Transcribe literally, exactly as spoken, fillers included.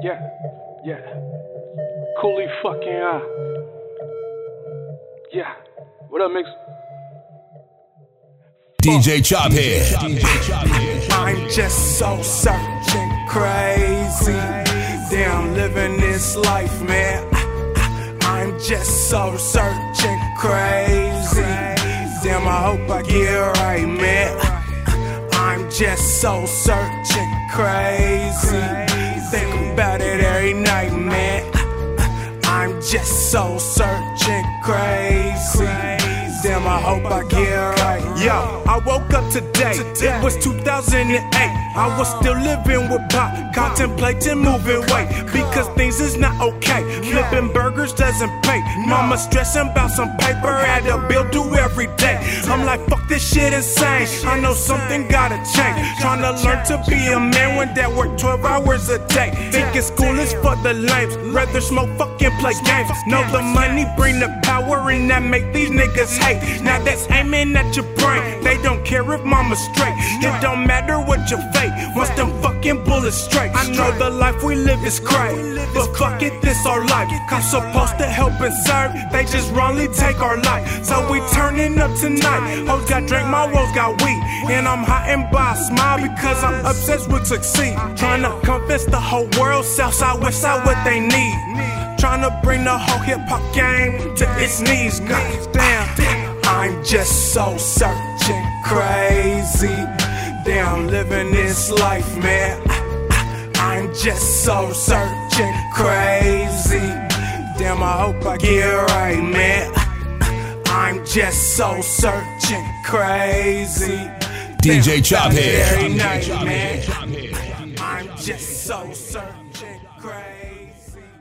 Yeah, yeah. Cooley fucking uh. Yeah. What up, mix? D J Chophead. I'm just so searching crazy. Damn, living this life, man. I'm just so searching crazy. Damn, I hope I get right, man. I'm just so searching crazy. Think about it every night, man. I'm just so searching crazy. Damn, I hope I get right. Yo, I woke up today. It was two thousand eight. I was still living with Pop, contemplating moving weight because things is not okay. Flipping burgers doesn't pay. Mama stressing about some paper, had a bill due every day. I'm like, fuck this shit insane. I know something gotta change. Trying to learn to be a man when that work twelve hours a day. Thinking school is for the lames. Rather smoke, fucking play games. Know the money bring the power and that make these niggas hate. Now that's aiming at your brain. They don't care if mama's straight. It don't matter what your fate. Once them fucking bullets straight. I know the life we live is crazy, but fuck it, this our life. I'm supposed to help and serve. They just wrongly take our life. So we turning up tonight. Hoes got drink, my woes got weed. And I'm hiding by a smile because I'm obsessed with succeed. Trying to convince the whole world, Southside, Westside, what they need. Trying to bring the whole hip-hop game to its knees. God damn, I'm just so searching crazy. Damn, living this life, man. I'm just so searching crazy. Damn, I hope I get right, man. I'm just so searching crazy. D J Chophead. Every night, man. I'm just so searching crazy.